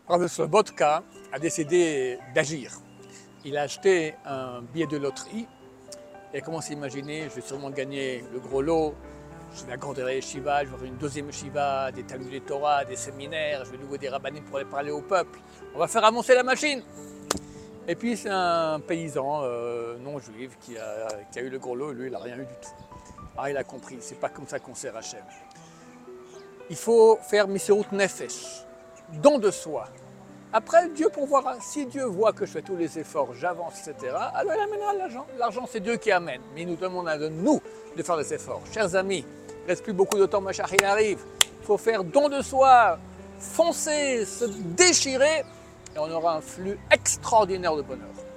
Rav Slobodka a décidé d'agir. Il a acheté un billet de loterie et a commencé à imaginer, je vais sûrement gagner le gros lot, je vais agrandir les yeshivas, je vais avoir une deuxième yeshiva, des talmuds Torah, des séminaires, je vais nouveau des rabbinim pour aller parler au peuple. On va faire avancer la machine. Et puis c'est un paysan non juif qui a eu le gros lot et lui il n'a rien eu du tout. Ah, il a compris, c'est pas comme ça qu'on sert Hachem. Il faut faire Misirut Nefesh, don de soi. Après, Dieu pourvoira. Si Dieu voit que je fais tous les efforts, j'avance, etc., alors il amènera l'argent. L'argent, c'est Dieu qui amène. Mais il nous demande à nous de faire des efforts. Chers amis, il ne reste plus beaucoup de temps, Mashiach il arrive. Il faut faire don de soi, foncer, se déchirer, et on aura un flux extraordinaire de bonheur.